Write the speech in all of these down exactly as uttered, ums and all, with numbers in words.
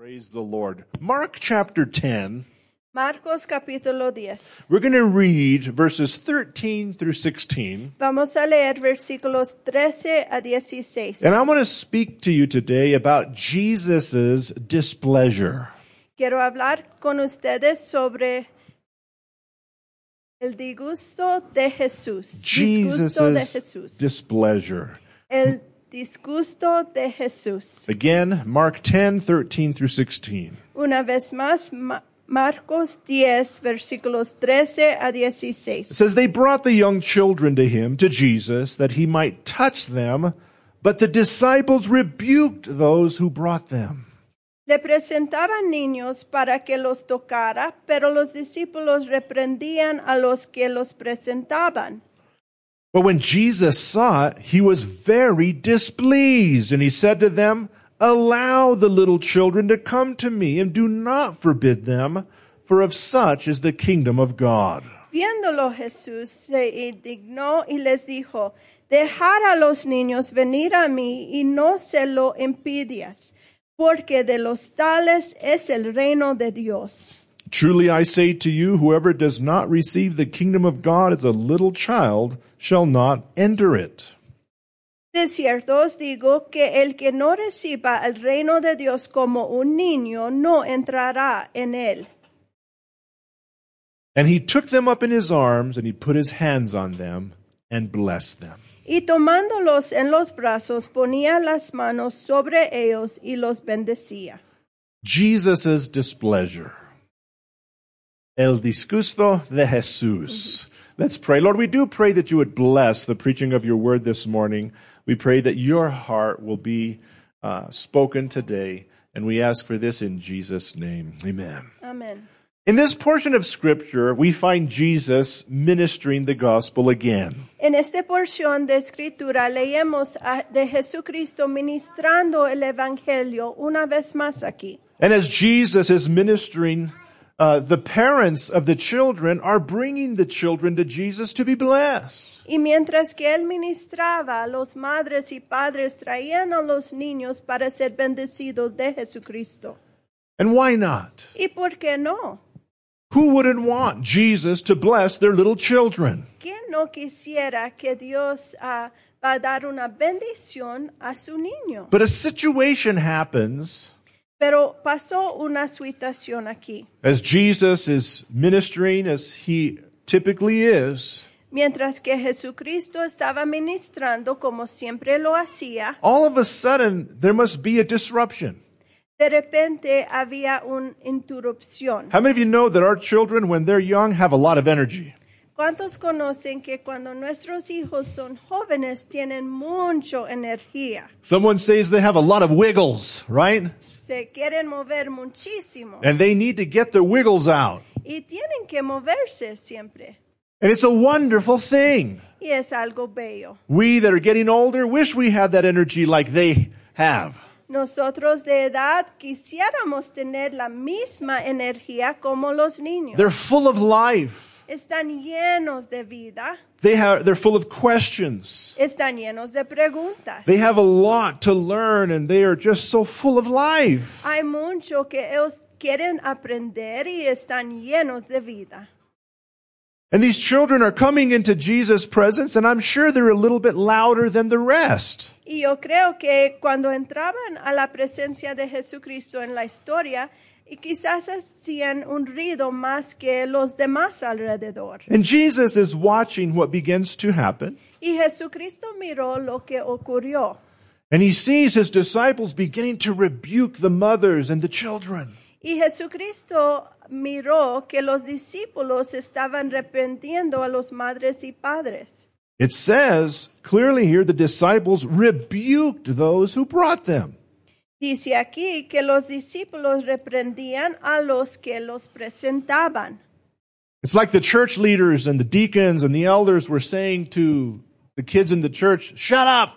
Praise the Lord. Mark chapter ten. Marcos capítulo diez. We're going to read verses thirteen through sixteen. Vamos a leer versículos trece a dieciséis. And I want to speak to you today about Jesus' displeasure. Quiero hablar con ustedes sobre el disgusto de Jesús. Disgusto de Jesus' Jesús. displeasure. El disgusto de Jesús. Again, Mark ten, thirteen through sixteen. Una vez más, Ma- Marcos diez, versículos trece a It dieciséis. says, they brought the young children to him, to Jesus, that he might touch them, but the disciples rebuked those who brought them. Le presentaban niños para que los tocara, pero los discípulos reprendían a los que los presentaban. But when Jesus saw it, he was very displeased, and he said to them, allow the little children to come to me, and do not forbid them, for of such is the kingdom of God. Viéndolo Jesús se indignó y les dijo, dejad a los niños venir a mí y no se lo impidas, porque de los tales es el reino de Dios. Truly I say to you, whoever does not receive the kingdom of God as a little child shall not enter it. De cierto os digo que el que no reciba el reino de Dios como un niño no entrará en él. And he took them up in his arms, and he put his hands on them, and blessed them. Y tomándolos en los brazos ponía las manos sobre ellos y los bendecía. Jesus' displeasure. El disgusto de Jesús. Let's pray. Lord, we do pray that you would bless the preaching of your word this morning. We pray that your heart will be uh, spoken today, and we ask for this in Jesus' name. Amen. Amén. In this portion of Scripture, we find Jesus ministering the gospel again. En esta porción de escritura leemos a- de Jesucristo ministrando el evangelio una vez más aquí. And as Jesus is ministering, uh, the parents of the children are bringing the children to Jesus to be blessed. Y mientras que él ministraba, los madres y padres traían a los niños para ser bendecidos de Jesucristo. And why not? ¿Y por qué no? Who wouldn't want Jesus to bless their little children? ¿Quién no quisiera que Dios ah, va a dar una bendición a su niño? But a situation happens Pero pasó una situación aquí. as Jesus is ministering, as he typically is. Mientras que Jesucristo estaba ministrando como siempre lo hacía, All of a sudden, there must be a disruption. de repente había una interrupción. How many of you know that our children, when they're young, have a lot of energy? ¿Cuántos conocen que cuando nuestros hijos son jóvenes tienen mucha energía? Someone says they have a lot of wiggles, right? Se quieren mover muchísimo And they need to get their wiggles out. y tienen que moverse siempre. And it's a wonderful thing. Y es algo bello. We that are getting older wish we had that energy like they have. Nosotros de edad quisiéramos tener la misma energía como los niños. They're full of life. Están llenos de vida, They have, they're full of questions. están llenos de preguntas. They have a lot to learn, and they are just so full of life. Hay mucho que ellos quieren aprender y están llenos de vida. And these children are coming into Jesus' presence, and I'm sure they're a little bit louder than the rest. Y yo creo que cuando entraban a la presencia de Jesucristo en la historia, y quizás hacían un ruido más que los demás alrededor. And Jesus is watching what begins to happen, Y Jesucristo miró lo que ocurrió. and he sees his disciples beginning to rebuke the mothers and the children. Y Jesucristo miró que los discípulos estaban reprendiendo a los madres y padres. It says clearly here the disciples rebuked those who brought them. Dice aquí que los discípulos reprendían a los que los presentaban. It's like the church leaders and the deacons and the elders were saying to the kids in the church, shut up.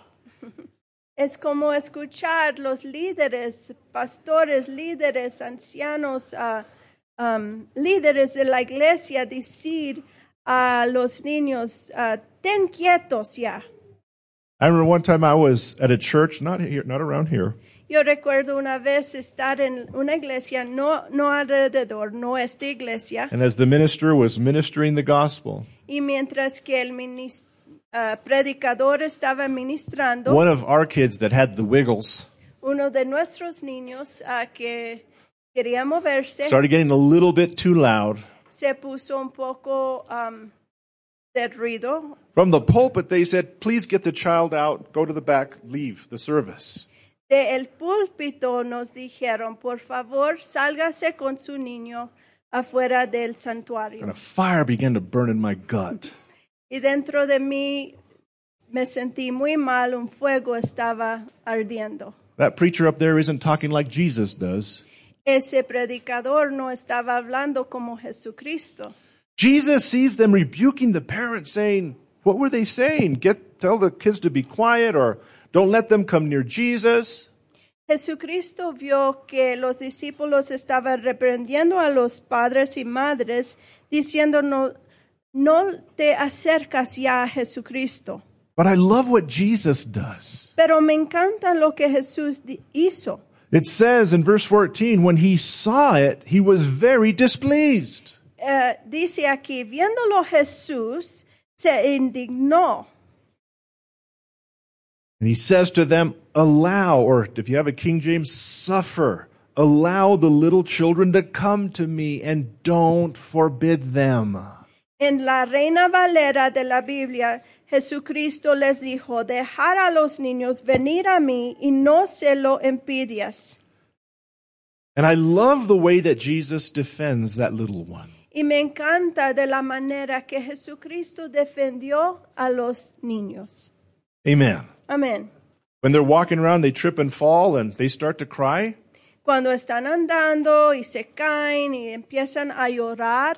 Es como escuchar los líderes, pastores, líderes, ancianos, ah, um, líderes de la iglesia decir a los niños, ah, ten quietos ya. I remember one time I was at a church, not here, not around here. Yo recuerdo una vez estar en una iglesia, no, no alrededor, no esta iglesia, And as the minister was ministering the gospel, y mientras que el minis- uh, predicador estaba ministrando, one of our kids that had the wiggles uno de nuestros niños uh, que quería moverse started getting a little bit too loud. se puso un poco um, de ruido. From the pulpit, they said, please get the child out, go to the back, leave the service. De el púlpito nos dijeron, por favor, sálgase con su niño afuera del And santuario. a fire began to burn in my gut. Y dentro de mí me sentí muy mal, un fuego estaba ardiendo. That preacher up there isn't talking like Jesus does. Ese predicador no estaba hablando como Jesucristo. Jesus sees them rebuking the parents, saying, what were they saying? Get, tell the kids to be quiet, or don't let them come near Jesus. Jesucristo vio que los discípulos estaban reprendiendo a los padres y madres, diciendo, no, no te acercas ya a Jesucristo. But I love what Jesus does. Pero me encanta lo que Jesús di- hizo. It says in verse fourteen, when he saw it, he was very displeased. Eh, dice aquí, viéndolo Jesús, se indignó. And he says to them, allow, or if you have a King James, suffer. Allow the little children to come to me and don't forbid them. En la Reina Valera de la Biblia, Jesucristo les dijo, dejar a los niños venir a mí y no se lo impidas. And I love the way that Jesus defends that little one. Y me encanta de la manera que Jesucristo defendió a los niños. Amen. Amén. When they're walking around, they trip and fall and they start to cry. Cuando están andando y se caen y empiezan a llorar,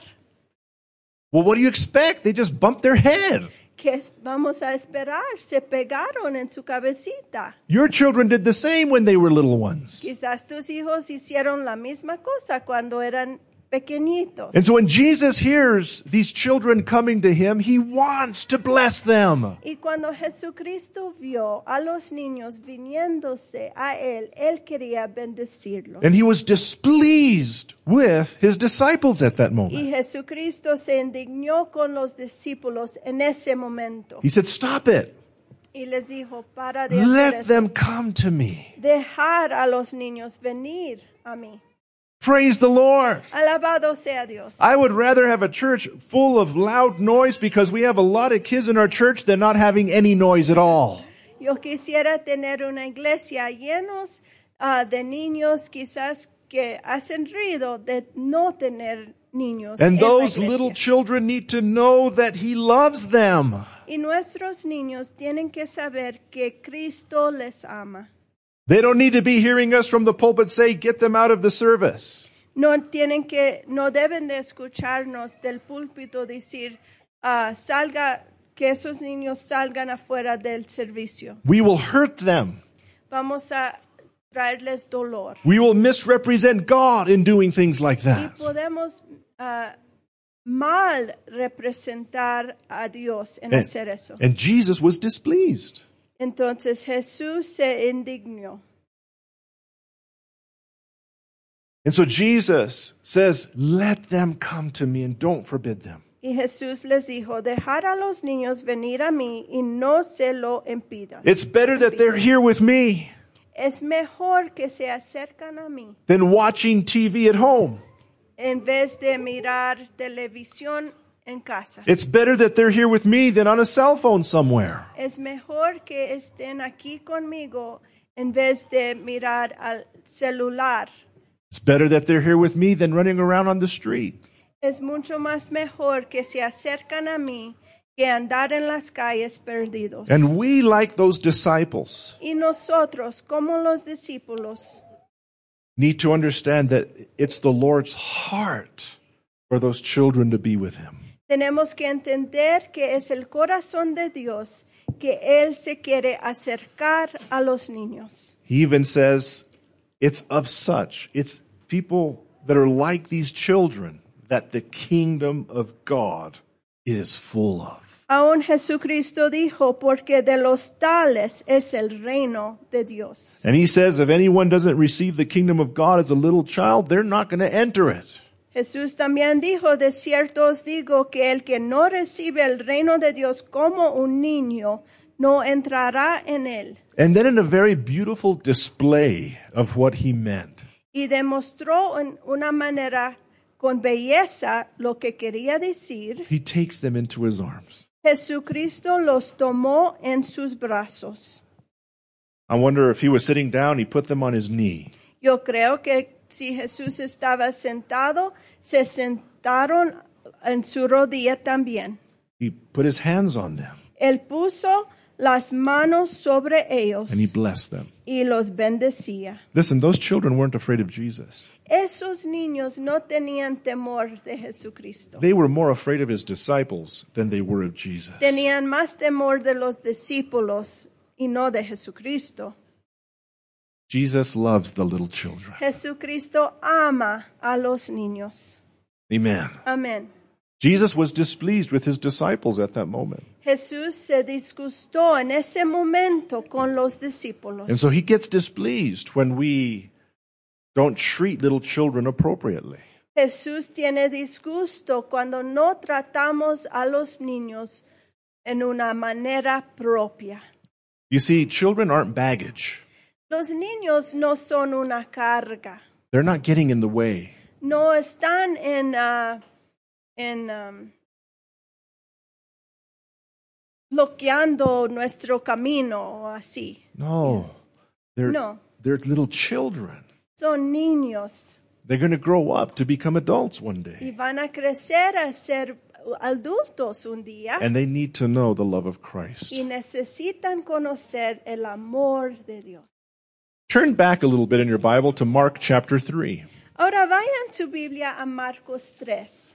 Well, what do you expect? They just bump their head. ¿qué es- vamos a esperar? Se pegaron en su cabecita. Your children did the same when they were little ones. Quizás tus hijos hicieron la misma cosa cuando eran pequeñitos. And so when Jesus hears these children coming to him, he wants to bless them. Y cuando Jesucristo vio a los niños viniéndose a él, él quería bendecirlos. And he was displeased with his disciples at that Y moment. Jesucristo se indignó con los discípulos en ese momento. He said, stop it. Y les dijo, para de hacer Let eso. them come to me. Dejar a los niños venir a mí. Praise the Lord. Alabado sea Dios. I would rather have a church full of loud noise because we have a lot of kids in our church than not having any noise at all. Yo quisiera tener una iglesia llenos ah, de niños quizás que hacen ruido de no tener niños And en la those iglesia. little children need to know that he loves them. Y nuestros niños tienen que saber que Cristo les ama. They don't need to be hearing us from the pulpit say, get them out of the service. No tienen que, no deben de escucharnos del púlpito decir, ah, salga, que esos niños salgan afuera del servicio. We will hurt them. Vamos a traerles dolor. We will misrepresent God in doing things like Y that. podemos ah, mal representar a Dios en And, hacer eso. and Jesus was displeased. Entonces Jesús se indignó. And so Jesus says, let them come to me and don't forbid them. Y Jesús les dijo, dejar a los niños venir a mí y no se lo impidan. It's better that they're here with me Es mejor que se acercan a mí than watching T V at home. en vez de mirar televisión en casa. It's better that they're here with me than on a cell phone somewhere. Es mejor que estén aquí conmigo en vez de mirar al celular. It's better that they're here with me than running around on the street. Es mucho más mejor que se acercan a mí que andar en las calles perdidos. And we, like those disciples, Y nosotros, como los discípulos, need to understand that it's the Lord's heart for those children to be with him. tenemos que entender que es el corazón de Dios que Él se quiere acercar a los niños. He even says it's of such, it's people that are like these children that the kingdom of God is full of. Aún Jesucristo dijo, porque de los tales es el reino de Dios. And he says if anyone doesn't receive the kingdom of God as a little child, they're not going to enter it. Jesús también dijo, de cierto os digo que el que no recibe el reino de Dios como un niño, no entrará en él. And then in a very beautiful display of what he meant, Y demostró en una manera con belleza lo que quería decir. he takes them into his arms. Jesucristo los tomó en sus brazos. I wonder if he was sitting down, he put them on his knee. Yo creo que si Jesús estaba sentado, se sentaron en su rodilla también. He put his hands on them Él puso las manos sobre ellos and he blessed them. y los bendecía. Listen, those children weren't afraid of Jesus. Esos niños no tenían temor de Jesucristo. They were more afraid of his disciples than they were of Jesus. Tenían más temor de los discípulos y no de Jesucristo. Jesus loves the little children. Jesucristo ama a los niños. Amen. Amén. Jesus was displeased with his disciples at that moment. Jesús se disgustó en ese momento con los discípulos. And so he gets displeased when we don't treat little children appropriately. Jesús tiene disgusto cuando no tratamos a los niños en una manera propia. You see, children aren't baggage. Los niños no son una carga. They're not getting in the way. No están en, uh, en um, bloqueando nuestro camino o así. No. They're, No. they're little children. Son niños They're going to grow up to become adults one y day. van a crecer a ser adultos un día And they need to know the love of Christ. y necesitan conocer el amor de Dios. Turn back a little bit in your Bible to Mark chapter three. Ahora vayan su Biblia a Marcos tres.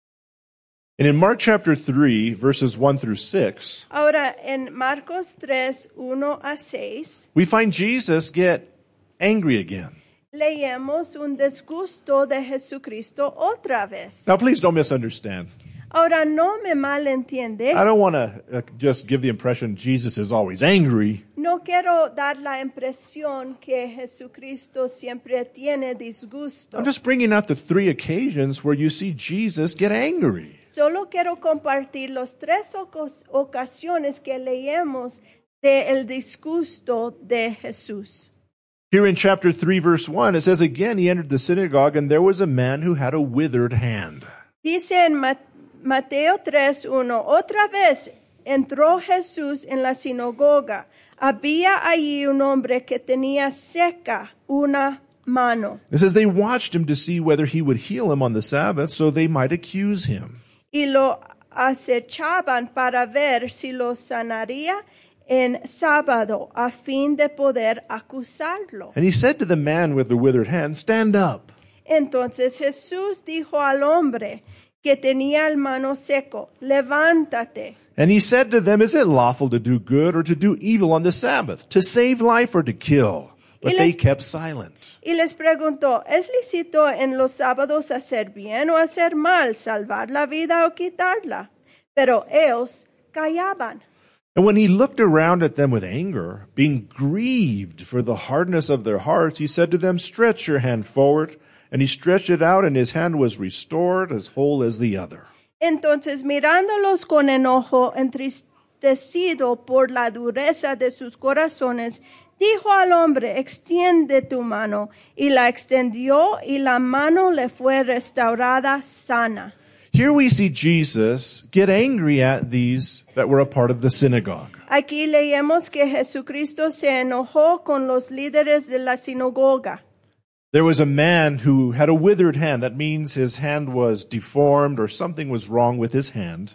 And in Mark chapter three, verses one through six, Ahora en Marcos tres, uno a seis, we find Jesus get angry again. leemos un disgusto de Jesucristo otra vez. Now, please don't misunderstand. Ahora no me malentiende. I don't want to uh, just give the impression Jesus is always angry. No quiero dar la impresión que Jesucristo siempre tiene disgusto. I'm just bringing out the three occasions where you see Jesus get angry. Solo quiero compartir los tres ocos- ocasiones que leemos de el disgusto de Jesús. Here in chapter three, verse one, it says, again, he entered the synagogue, and there was a man who had a withered hand. Dice en Ma- Mateo tres, uno, otra vez entró Jesús en la sinagoga. Había allí un hombre que tenía seca una mano. It says they watched him to see whether he would heal him on the Sabbath so they might accuse him. Y lo acechaban para ver si lo sanaría en sábado a fin de poder acusarlo. And he said to the man with the withered hand, stand up. Entonces Jesús dijo al hombre que tenía el mano seco, levántate. And he said to them, is it lawful to do good or to do evil on the Sabbath, to save life or to kill? But Y they les- kept silent. Y les preguntó, ¿es lícito en los sábados hacer bien o hacer mal, salvar la vida o quitarla? Pero ellos callaban. And when he looked around at them with anger, being grieved for the hardness of their hearts, he said to them, stretch your hand forward. And he stretched it out, and his hand was restored as whole as the other. Entonces mirándolos con enojo, entristecido por la dureza de sus corazones, dijo al hombre, extiende tu mano. Y la extendió, y la mano le fue restaurada sana. Here we see Jesus get angry at these that were a part of the synagogue. Aquí leemos que Jesucristo se enojó con los líderes de la sinagoga. There was a man who had a withered hand. That means his hand was deformed or something was wrong with his hand.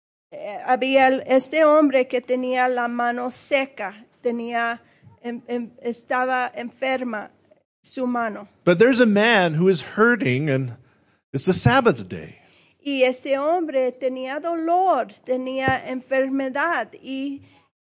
Eh, había el- este hombre que tenía la mano seca, tenía, em- em- estaba enferma su mano. But there's a man who is hurting, and it's the Sabbath day. Y este hombre tenía dolor, tenía enfermedad y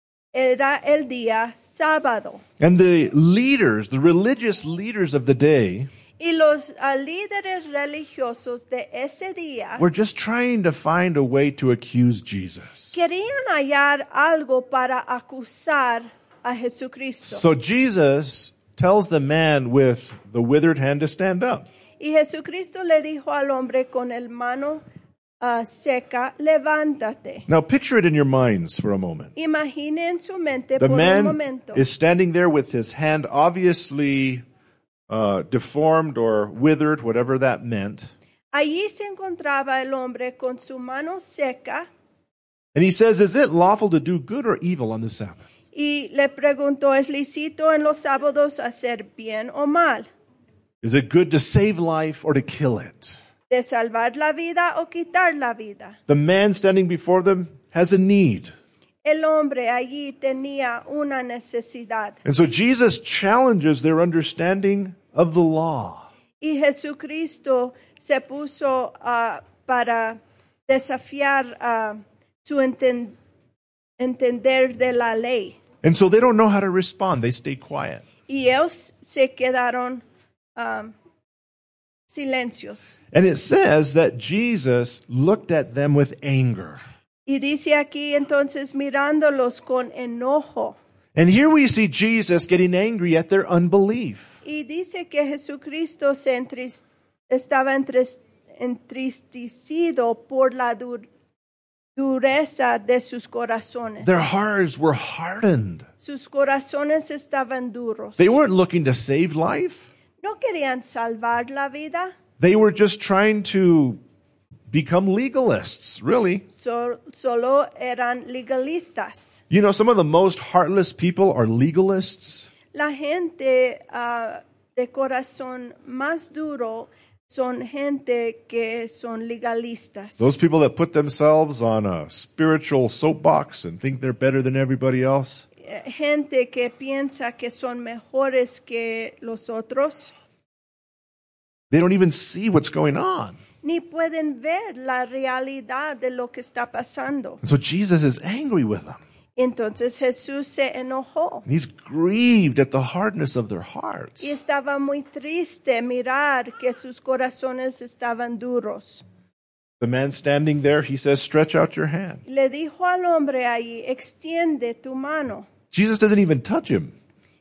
era el día sábado. And the leaders, the religious leaders of the day, Y los uh, líderes religiosos de ese día were just trying to find a way to accuse Jesus. querían hallar algo para acusar a Jesucristo. So Jesus tells the man with the withered hand to stand up. Y Jesucristo le dijo al hombre con el mano uh, seca, levántate. Now picture it in your minds for a moment. Imagine en su mente The por un man momento. is standing there with his hand obviously uh, deformed or withered, whatever that meant. Allí se encontraba el hombre con su mano seca And he says, is it lawful to do good or evil on the Sabbath? y le preguntó, ¿es lícito en los sábados hacer bien o mal? Is it good to save life or to kill it? ¿De salvar la vida o quitar la vida? The man standing before them has a need. El hombre allí tenía una necesidad. And so Jesus challenges their understanding of the law. Y Jesucristo se puso uh, para desafiar uh, su enten- entender de la ley. And so they don't know how to respond. They stay quiet. Y ellos se quedaron um, silencios. And it says that Jesus looked at them with anger. Y dice aquí entonces mirándolos con enojo. And here we see Jesus getting angry at their unbelief. Y dice que Jesucristo se entris- estaba entres- entristecido por la dur- dureza de sus corazones. Their hearts were hardened. Sus corazones estaban duros. They weren't looking to save life. No querían salvar la vida, They were just trying to become legalists, really. so- solo eran legalistas. You know, some of the most heartless people are legalists. La gente ah, de corazón más duro son gente que son legalistas. Those people that put themselves on a spiritual soapbox and think they're better than everybody else. Eh, Gente que piensa que son mejores que los otros, They don't even see what's going on. ni pueden ver la realidad de lo que está pasando. And so Jesus is angry with them. Entonces Jesús se enojó And he's grieved at the hardness of their hearts. y estaba muy triste mirar que sus corazones estaban duros. The man standing there, he says, stretch out your hand. Le dijo al hombre ahí, extiende tu mano. Jesus doesn't even touch him.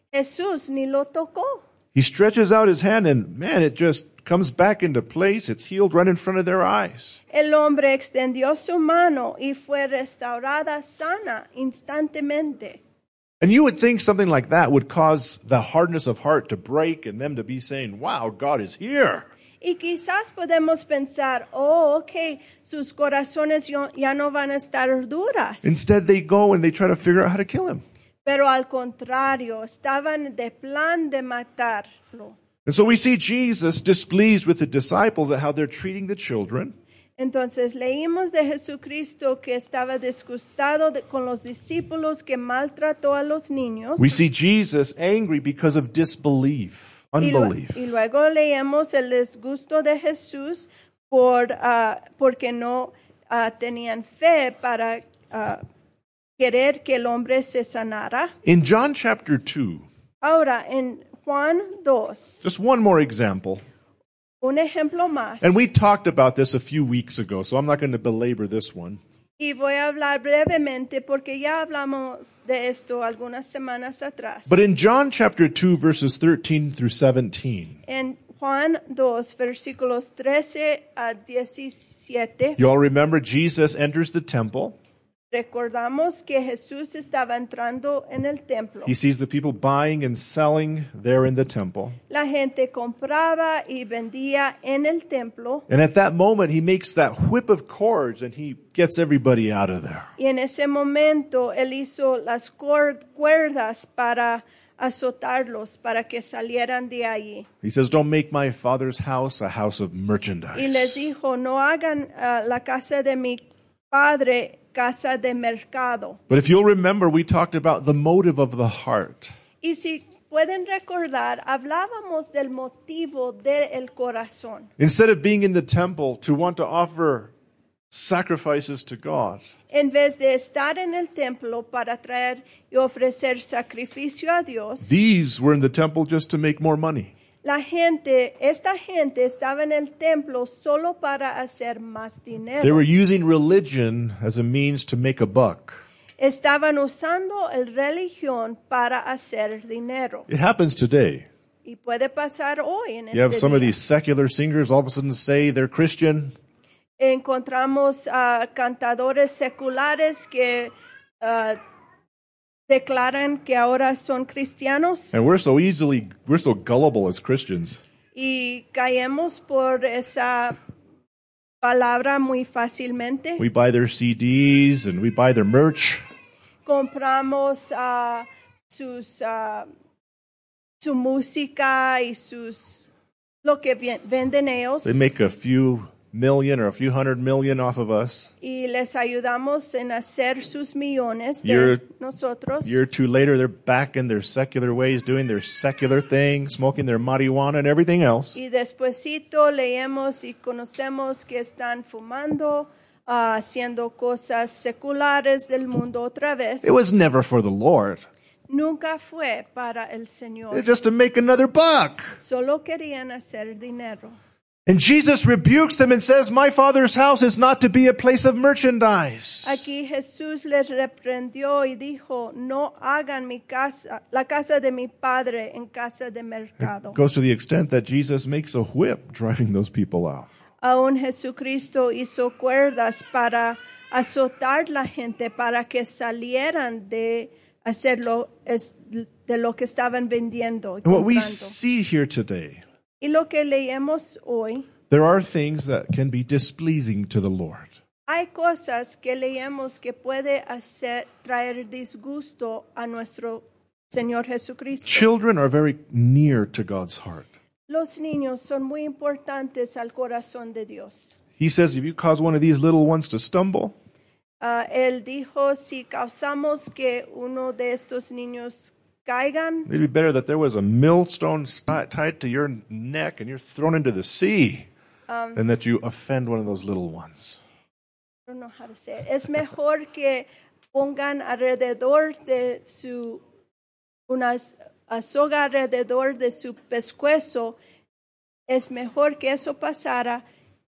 Jesús ni lo tocó. He stretches out his hand and man, it just comes back into place. It's healed right in front of their eyes. El hombre extendió su mano y fue restaurada sana instantemente. And you would think something like that would cause the hardness of heart to break and them to be saying, wow, God is here. Y quizás podemos pensar, oh, ok, sus corazones yo- ya no van a estar duras. Instead, they go and they try to figure out how to kill him. Pero al contrario, estaban de plan de matarlo. And so we see Jesus displeased with the disciples at how they're treating the children. Entonces leímos de Jesucristo que estaba disgustado de- con los discípulos, que maltrató a los niños. We see Jesus angry because of disbelief, Y, lu- unbelief. y luego leemos el disgusto de Jesús por ah, porque no ah, tenían fe para ah, querer que el hombre se sanara. In John chapter two, Ahora, en Juan dos, just one more example. un ejemplo más. And we talked about this a few weeks ago, so I'm not going to belabor this one. Y voy a hablar brevemente porque ya hablamos de esto algunas semanas atrás. But in John chapter two, verses thirteen through seventeen, En Juan dos, versículos trece a diecisiete, you all remember Jesus enters the temple. recordamos que Jesús estaba entrando en el templo. He sees the people buying and selling there in the temple. La gente compraba y vendía en el templo. And at that moment, he makes that whip of cords and he gets everybody out of there. Y en ese momento él hizo las cor- cuerdas para azotarlos, para que salieran de allí. He says, don't make my father's house a house of Y les merchandise. dijo, no hagan ah, la casa de mi padre casa de mercado. But if you'll remember, we talked about the motive of the heart. Y si pueden recordar, hablábamos del motivo del corazón. Instead of being in the temple to want to offer sacrifices to God, En vez de estar en el templo para traer y ofrecer sacrificio a Dios, these were in the temple just to make more money. La gente, esta gente estaba en el templo solo para hacer más dinero. They were using religion as a means to make a buck. Estaban usando la religión para hacer dinero. It happens today. Y puede pasar hoy en You have este some of día. these secular singers all of a sudden say they're Christian. Encontramos a cantadores seculares que ah, declaran que ahora son cristianos And we're so easily, we're so gullible as Christians. y caemos por esa palabra muy fácilmente. We buy their C Ds and we buy their merch. Compramos ah, sus ah, su música y sus lo que vi- venden ellos They make a few million or a few hundred million off of us. y les ayudamos en hacer sus millones de Year- nosotros. A year or two later, they're back in their secular ways, doing their secular thing, smoking their marijuana and everything else. Y despuesito leemos y conocemos que están fumando, ah, haciendo cosas seculares del mundo otra vez. It was never for the Lord. Nunca fue para el Señor. It's just to make another buck. Solo querían hacer dinero. And Jesus rebukes them and says, my Father's house is not to be a place of merchandise. Aquí Jesús les reprendió y dijo, no hagan mi casa, la casa de mi Padre en casa de mercado. It goes to the extent that Jesus makes a whip driving those people out. Aún Jesucristo hizo cuerdas para azotar la gente para que salieran de hacerlo es- de lo que estaban vendiendo y And what we comprando. see here today, Y lo que leemos hoy, there are things that can be displeasing to the Lord. hay cosas que leemos que puede hacer traer disgusto a nuestro Señor Jesucristo. Children are very near to God's heart. Los niños son muy importantes al corazón de Dios. He says, if you cause one of these little ones to stumble, Ah, él dijo, si causamos que uno de estos niños caigan, it'd be better that there was a millstone sti- tied to your neck and you're thrown into the sea than that you offend one of those little ones. I don't know how to say it. Es mejor que pongan alrededor de su, una soga alrededor de su pescuezo. Es mejor que eso pasara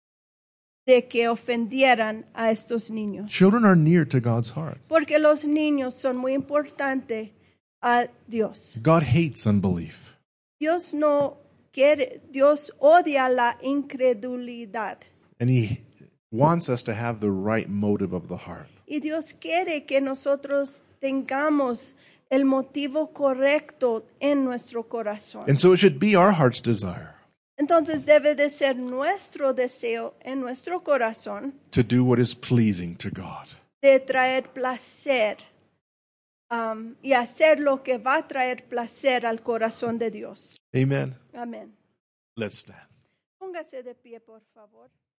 de que ofendieran a estos niños. Children are near to God's heart. Porque los niños son muy importantes a Dios. God hates unbelief. Dios no quiere, Dios odia la incredulidad. And He wants us to have the right motive of the heart. Y Dios quiere que nosotros tengamos el motivo correcto en nuestro corazón. And so it should be our heart's desire Entonces debe de ser nuestro deseo en nuestro corazón to do what is pleasing to God. de traer placer um, y hacer lo que va a traer placer al corazón de Dios. Amen. Amén. Let's stand. Póngase de pie, por favor.